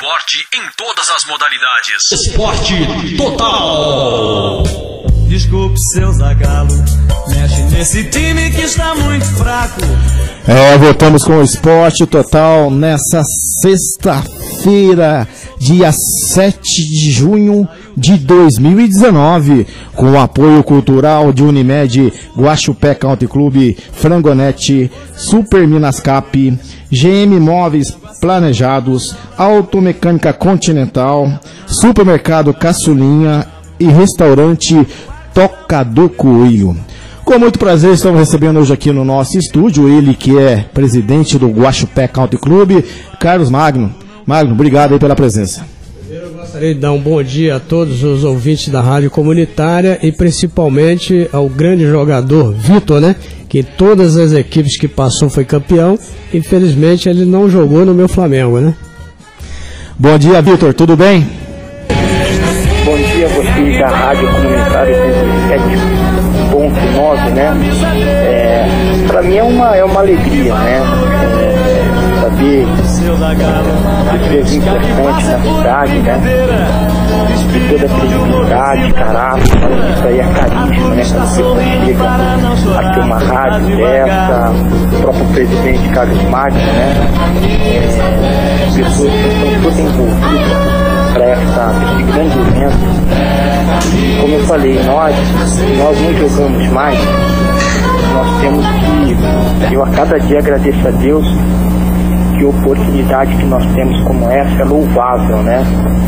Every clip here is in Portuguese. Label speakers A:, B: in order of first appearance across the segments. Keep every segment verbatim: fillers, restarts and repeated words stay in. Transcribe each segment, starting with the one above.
A: esporte em todas as modalidades.
B: Esporte total.
C: Desculpe, seu Zagallo, mexe nesse time que está muito fraco.
D: É, voltamos com o Esporte Total nessa sexta-feira, dia sete de junho de dois mil e dezenove, com o apoio cultural de Unimed, Guaxupé Country Club, Frangonete, Super Minas Cap, G M Móveis Planejados, Automecânica Continental, Supermercado Caçulinha e Restaurante Toca do Coelho. Com muito prazer, estamos recebendo hoje aqui no nosso estúdio ele que é presidente do Guaxupé Country Club, Carlos Magno. Magno, obrigado aí pela presença.
E: Eu gostaria de dar um bom dia a todos os ouvintes da Rádio Comunitária e principalmente ao grande jogador Vitor, né? Que todas as equipes que passou foi campeão. Infelizmente ele não jogou no meu Flamengo, né?
D: Bom dia, Vitor, tudo bem?
F: Bom dia a vocês da Rádio Comunitária dezessete ponto nove, né? É, para mim é uma, é uma alegria, né? É, saber que fez importante na cidade, né? De toda a credibilidade, caráter, isso aí é carisma, né? Quando você chega a ter uma rádio dessa, o próprio presidente Carlos Magno, né? É, as pessoas que estão todas envolvidas para esse grande evento. Como eu falei, nós, nós não jogamos mais, nós temos que, eu a cada dia agradeço a Deus que a oportunidade que nós temos como essa é louvável, né?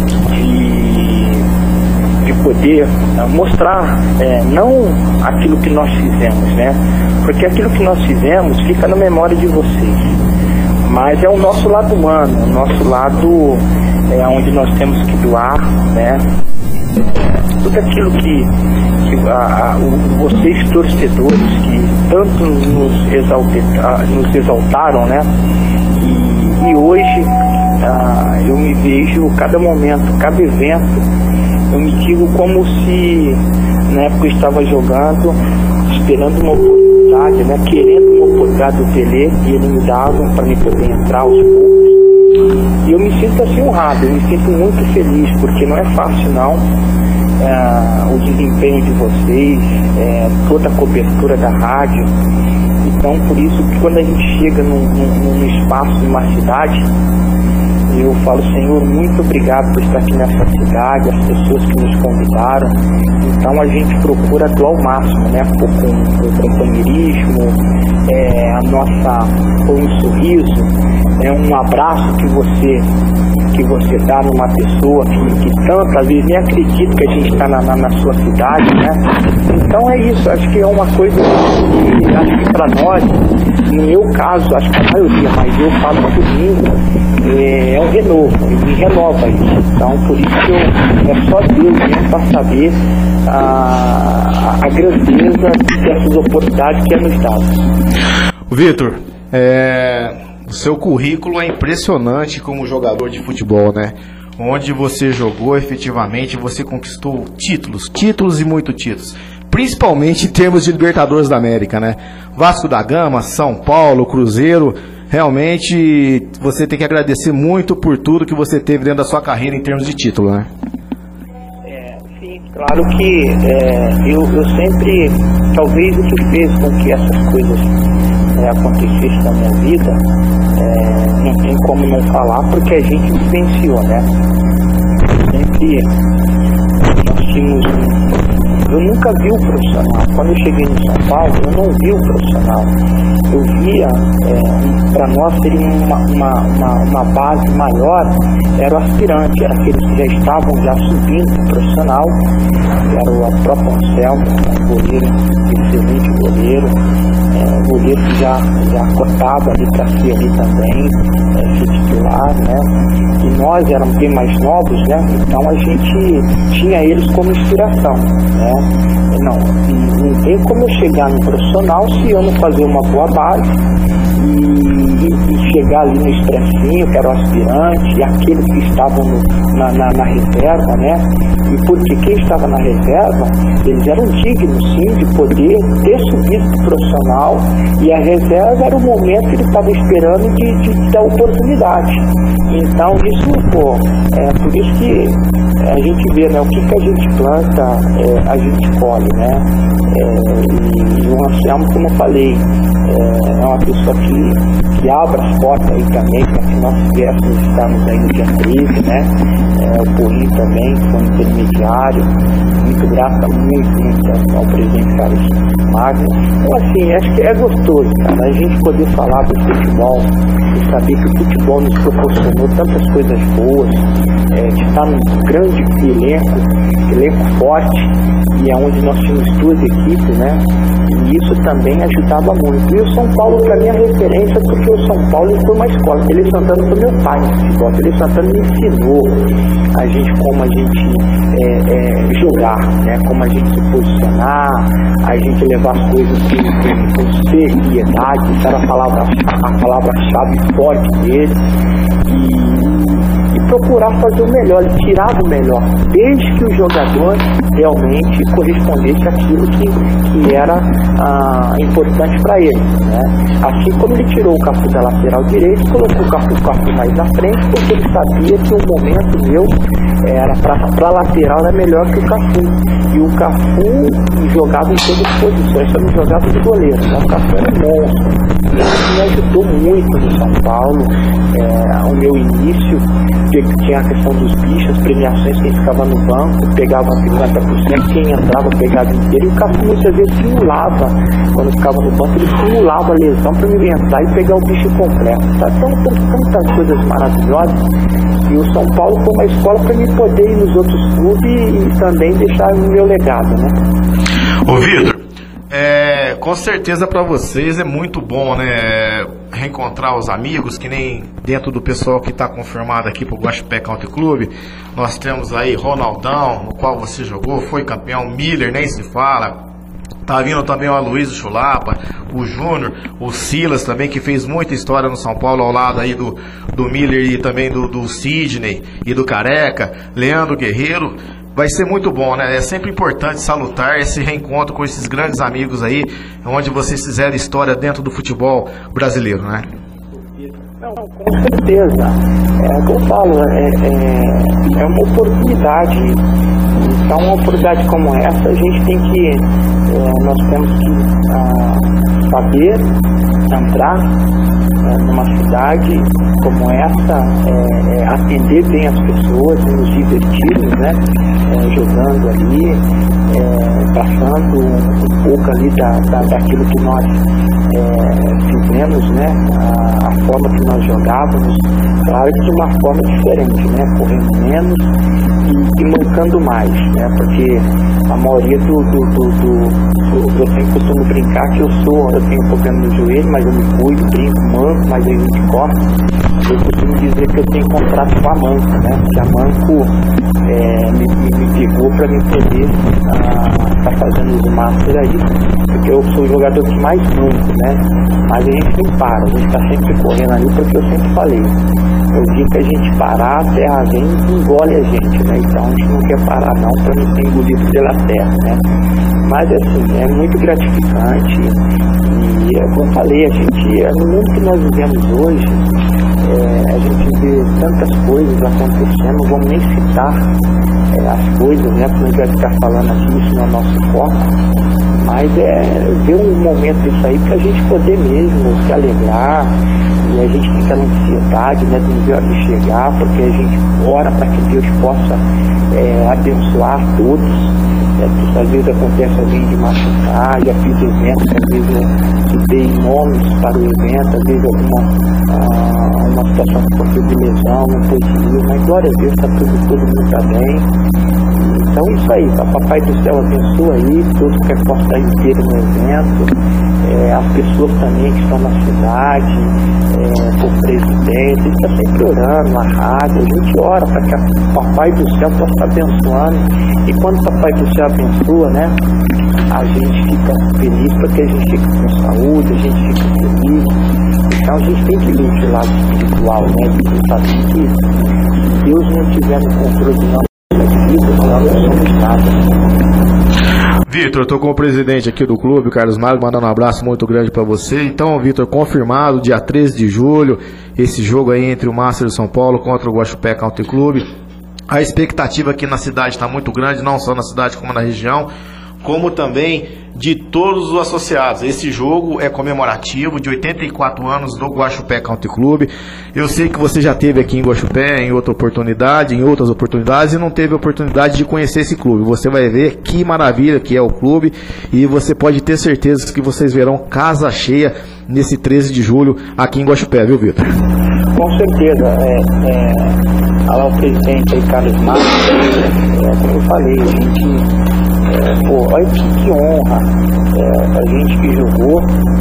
F: De, de poder uh, mostrar é, não aquilo que nós fizemos, né? Porque aquilo que nós fizemos fica na memória de vocês, mas é o nosso lado humano, o nosso lado é onde nós temos que doar, né? Tudo aquilo que, que a, a, o, vocês torcedores que tanto nos, exalte, nos exaltaram, né? E, e hoje ah, eu me vejo cada momento, cada evento, eu me digo como se na época eu estava jogando, esperando uma oportunidade, né? Querendo uma oportunidade do Pelé, e ele me dava para me poder entrar aos poucos. E eu me sinto assim honrado, eu me sinto muito feliz, porque não é fácil não, é, o desempenho de vocês, é, toda a cobertura da rádio. Então por isso que quando a gente chega num, num, num espaço, numa cidade, eu falo, Senhor, muito obrigado por estar aqui nessa cidade, as pessoas que nos convidaram. Então a gente procura doar ao máximo, né? Com, com o companheirismo, é, a nossa, com um sorriso, é um abraço que você, que você dá numa pessoa que, que tantas vezes nem acredita que a gente está na, na, na sua cidade, né? Então é isso, acho que é uma coisa que, acho que para nós, no meu caso, acho que a maioria, mas eu falo por mim, é, é um renovo, me renova isso. Então por isso que eu, é só Deus mesmo para saber a, a grandeza dessas oportunidades que é nos dado.
D: Vitor, é, o seu currículo é impressionante como jogador de futebol, né? Onde você jogou efetivamente, você conquistou títulos, títulos e muito títulos, principalmente em termos de Libertadores da América, né? Vasco da Gama, São Paulo, Cruzeiro. Realmente você tem que agradecer muito por tudo que você teve dentro da sua carreira em termos de título, né?
F: É, sim, claro que é, eu, eu sempre, talvez o que fez com que essas coisas é, acontecessem na minha vida, é, não tem como não falar, porque a gente vivenciou, né? Sempre nós tínhamos um, eu nunca vi o profissional. Quando eu cheguei em São Paulo, eu não vi o profissional. Eu via, é, para nós seria uma, uma, uma, uma base maior, era o aspirante, era aqueles que já estavam já subindo o profissional, era o próprio Anselmo, um goleiro, excelente goleiro, é, goleiro que já, já cotava ali para ser ali também, é, ser titular, né? E nós éramos bem mais novos, né? Então a gente tinha eles como inspiração, né? Não, não tem como eu chegar no profissional se eu não fazer uma boa base e, e, e chegar ali no expressinho, que era o aspirante, e aqueles que estavam no, na, na, na reserva, né? E porque quem estava na reserva, eles eram dignos, sim, de poder ter subido pro profissional, e a reserva era o momento que ele estava esperando de, de dar oportunidade. Então, isso, pô, é por isso que a gente vê, né, o que, que a gente planta, é, a gente colhe, né? É, e o Anselmo, como eu falei, é, é uma pessoa que, que abre as portas aí também, para que nós tivéssemos, estamos aí no dia treze, né? É, o Porrinho também, que foi um intermediário, muito grato, muito, muito ao presidente Carlos Magno. Então, assim, acho que é gostoso, cara, a gente poder falar do futebol e saber que o futebol nos proporcionou tantas coisas boas, é, de estar num grande elenco, elenco forte, e é onde nós tínhamos duas equipes, né? E isso também ajudava muito. E o São Paulo, para mim, é referência, porque o São Paulo foi uma escola. Tele Santana foi meu pai no futebol. Tele Santana me ensinou a gente, como a gente é, é, jogar, né? Como a gente se posicionar, a gente levar as coisas com, com seriedade. Isso era a palavra-chave a palavra forte dele. E, e procurar fazer o melhor, ele tirava o melhor, desde que o jogador realmente correspondesse àquilo que, que era ah, importante para ele, né? Assim como ele tirou o Cafu da lateral direito, colocou o Cafu, o Cafu mais na frente, porque ele sabia que o momento meu era para lateral era melhor que o Cafu, e o Cafu jogava em todas as posições, só não jogava de goleiro, né? O Cafu era monstro. Isso me ajudou muito no São Paulo, é, o meu início, tinha a questão dos bichos, premiações, quem ficava no banco, pegava cinquenta por cento, quem entrava pegava inteiro, e o Cafu muitas vezes simulava, quando ficava no banco, ele simulava a lesão para me entrar e pegar o bicho completo, tá? Então tem tantas coisas maravilhosas, e o São Paulo foi uma escola para mim poder ir nos outros clubes e também deixar o meu legado, né?
G: Ô Vitor, É, com certeza para vocês é muito bom, né, reencontrar os amigos, que nem dentro do pessoal que está confirmado aqui pro Guaxupé Country Club. Nós temos aí Ronaldão, no qual você jogou, foi campeão, Miller, nem se fala. Tá vindo também o Aloysio Chulapa, o Júnior, o Silas também, que fez muita história no São Paulo, ao lado aí do, do Miller e também do, do Sidney e do Careca, Leandro Guerreiro. Vai ser muito bom, né? É sempre importante salutar esse reencontro com esses grandes amigos aí, onde vocês fizeram história dentro do futebol brasileiro, né?
F: Não, com certeza. É o que eu falo, é, é, é uma oportunidade. Então, uma oportunidade como essa, a gente tem que, é, nós temos que ah, saber entrar é, numa cidade como essa, é, é, atender bem as pessoas, nos divertirmos, né? É, jogando ali, é, passando um pouco ali da, da, daquilo que nós é, fizemos, né? A, a forma que nós jogávamos, claro que de uma forma diferente, né? Correndo menos e, e mancando mais, né? Porque a maioria do, do, do, do, do eu sempre costumo brincar que eu sou, eu tenho um problema no joelho, mas eu me cuido, brinco, manco, mas aí a gente corre. Eu costumo dizer que eu tenho contrato com a Manco, né? Que a Manco é, me, me, me pegou para me poder estar tá fazendo os master aí, porque eu sou o jogador que mais manco, né? Mas a gente não para, a gente está sempre correndo ali, porque eu sempre falei, eu digo que a gente parar, a terra vem e engole a gente, né? Então a gente não quer parar não para não ser engolido pela terra, né? Mas assim, é muito gratificante e é como eu falei, a gente, no mundo que nós vivemos hoje, é, a gente vê tantas coisas acontecendo, não vamos nem citar é, as coisas, né? Porque a gente vai ficar falando aqui, isso não é nosso foco, mas é ver um momento disso aí para a gente poder mesmo se alegrar, e a gente fica na ansiedade, né? De ver onde chegar, porque a gente ora para que Deus possa é, abençoar todos. É, às vezes acontece alguém de machucar, já fiz eventos, às vezes eu dei nomes para o evento, às vezes alguma ah, uma situação que foi de lesão, não foi civil, mas glória a Deus, está tudo, todo mundo está bem. Então isso aí, tá? Papai do céu abençoa aí, todos que possam estar inteiros no evento, é, as pessoas também que estão na cidade, é, o presidente, ele está sempre orando na rádio, a gente ora para que o Papai do céu possa estar abençoando, e quando o Papai do céu abençoa, né, a gente fica feliz porque a gente fica com saúde, a gente fica feliz, Então a gente tem que ler esse lado espiritual, né? De saber que se Deus não estiver no controle de nossa vida, nós não somos nada.
G: Vitor, eu tô com o presidente aqui do clube, Carlos Magno, mandando um abraço muito grande para você. Então, Vitor, confirmado, dia treze de julho, esse jogo aí entre o Master de São Paulo contra o Guaxupé Country Club. A expectativa aqui na cidade está muito grande, não só na cidade como na região, como também de todos os associados. Esse jogo é comemorativo de oitenta e quatro anos do Guaxupé Country Club. Eu sei que você já esteve aqui em Guaxupé em outra oportunidade, em outras oportunidades, e não teve a oportunidade de conhecer esse clube. Você vai ver que maravilha que é o clube, e você pode ter certeza que vocês verão casa cheia nesse treze de julho aqui em Guaxupé, viu, Vitor?
F: Com certeza. É, é, lá o presidente aí, Carlos Magno, é, como eu falei, a gente... É, pô, olha que, que honra, é, a gente que jogou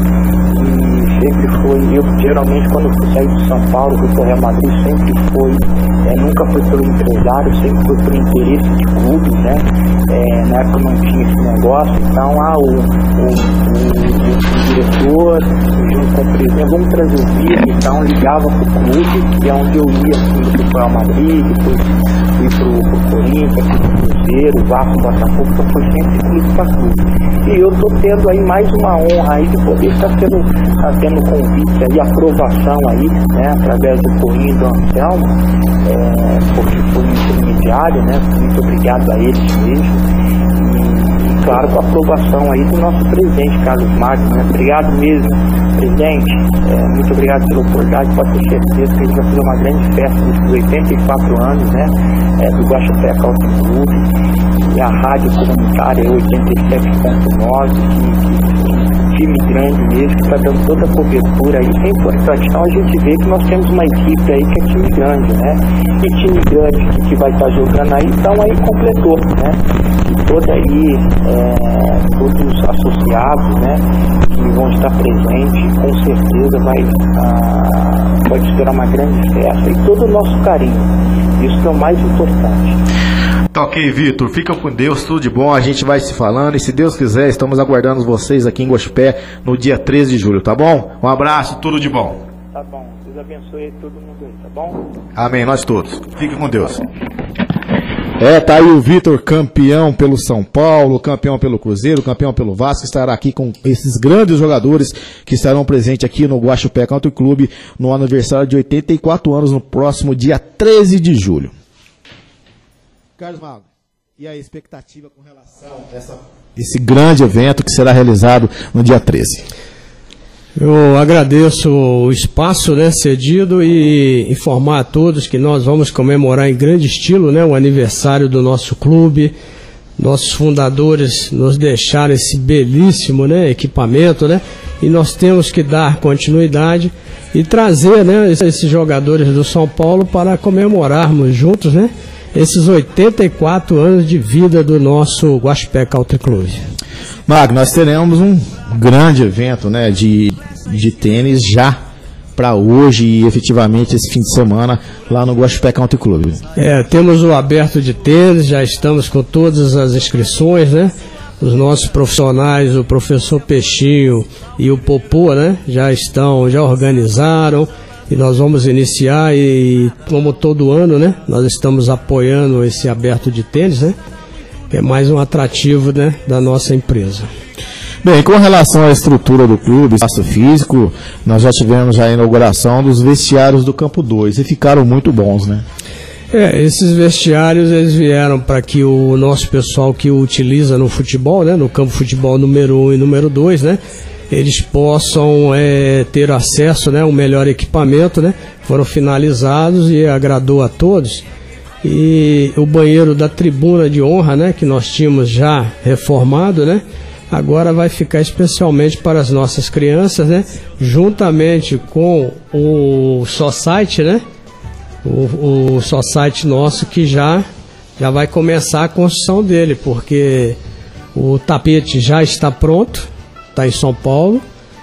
F: e sempre foi, eu geralmente quando eu saí de São Paulo, fui para o Real Madrid, sempre foi, é, nunca foi pelo empresário, sempre foi por interesse de clube, né? É, na época não tinha esse negócio, então ah, o, o, o, o diretor, junto com o presidente, vamos trazer o vídeo, então ligava para o clube, que é onde eu ia, assim, fui para o Real Madrid, depois fui para o Corinthians, fui para o Cruzeiro, Vasco, Botafogo, então foi sempre clube para clube. E eu estou tendo aí mais uma honra aí de poder estar tendo, tá tendo convite aí, aprovação aí, né, através do Corinthians, do Anselmo, é, porque foi intermediário, né, muito obrigado a eles mesmo. E, e claro, com a aprovação aí do nosso presidente, Carlos Magno, né, obrigado mesmo, presidente, é, muito obrigado pela oportunidade, pode ter certeza que a gente vai fazer uma grande festa nesses oitenta e quatro anos, né, é, do Guaxupé Country Club, e a rádio comunitária é oitenta e sete ponto nove, que, que time grande mesmo, que está dando toda a cobertura aí, é importante. Então a gente vê que nós temos uma equipe aí que é time grande, né? E time grande que vai estar jogando aí, então aí completou, né? E toda aí, é, todos os associados, né? Que vão estar presentes, com certeza vai, ah, pode esperar uma grande festa e todo o nosso carinho. Isso que é o mais importante.
G: Tá ok, Vitor, fica com Deus, tudo de bom, a gente vai se falando, e se Deus quiser, estamos aguardando vocês aqui em Guaxupé no dia treze de julho, tá bom? Um abraço, tudo de bom.
F: Tá bom, Deus abençoe todo mundo aí, tá bom?
G: Amém, nós todos. Fique com Deus.
D: É, tá aí o Vitor, campeão pelo São Paulo, campeão pelo Cruzeiro, campeão pelo Vasco, estará aqui com esses grandes jogadores que estarão presentes aqui no Guaxupé Country Club no aniversário de oitenta e quatro anos, no próximo dia treze de julho. Carlos Magno, e a expectativa com relação a essa, esse grande evento que será realizado no dia treze?
E: Eu agradeço o espaço, né, cedido, e informar a todos que nós vamos comemorar em grande estilo, né, o aniversário do nosso clube. Nossos fundadores nos deixaram esse belíssimo, né, equipamento, né, e nós temos que dar continuidade e trazer, né, esses jogadores do São Paulo para comemorarmos juntos, né, esses oitenta e quatro anos de vida do nosso Guaxupé Country Club.
D: Magno, nós teremos um grande evento, né, de, de tênis já para hoje e efetivamente esse fim de semana lá no Guaxupé Country Club.
E: É, temos o aberto de tênis, já estamos com todas as inscrições, né? Os nossos profissionais, o professor Peixinho e o Popô, né, já estão, já organizaram. E nós vamos iniciar, e como todo ano, né, nós estamos apoiando esse aberto de tênis, né, que é mais um atrativo, né, da nossa empresa.
D: Bem, com relação à estrutura do clube, espaço físico, nós já tivemos a inauguração dos vestiários do Campo dois e ficaram muito bons, né?
E: É, esses vestiários, eles vieram para que o nosso pessoal que o utiliza no futebol, né, no campo de futebol número um e número dois, né, eles possam é, ter acesso, né, a um melhor equipamento, né, foram finalizados e agradou a todos. E o banheiro da tribuna de honra, né, que nós tínhamos já reformado, né, agora vai ficar especialmente para as nossas crianças, né, juntamente com o Society, né, o, o Society nosso, que já, já vai começar a construção dele, porque o tapete já está pronto, está em São Paulo,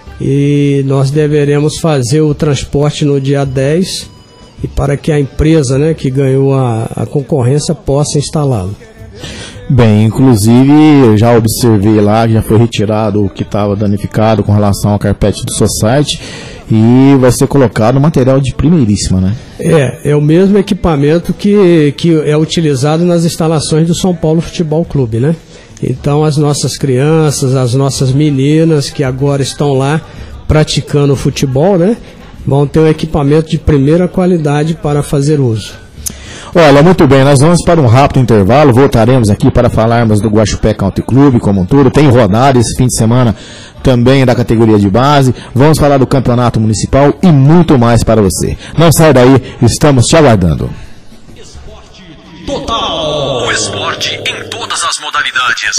E: e nós deveremos fazer o transporte no dia dez, e para que a empresa, né, que ganhou a, a concorrência possa instalá-lo.
D: Bem, inclusive eu já observei lá que já foi retirado o que estava danificado com relação ao carpete do Society, e vai ser colocado material de primeiríssima, né?
E: É, é o mesmo equipamento que, que é utilizado nas instalações do São Paulo Futebol Clube, né? Então as nossas crianças, as nossas meninas que agora estão lá praticando futebol, né? Vão ter um equipamento de primeira qualidade para fazer uso.
D: Olha, muito bem, nós vamos para um rápido intervalo, voltaremos aqui para falarmos do Guaxupé Country Club como um todo, tem rodada esse fim de semana também da categoria de base, vamos falar do campeonato municipal e muito mais para você. Não sai daí, estamos te aguardando.
A: Total. O esporte em todas as modalidades.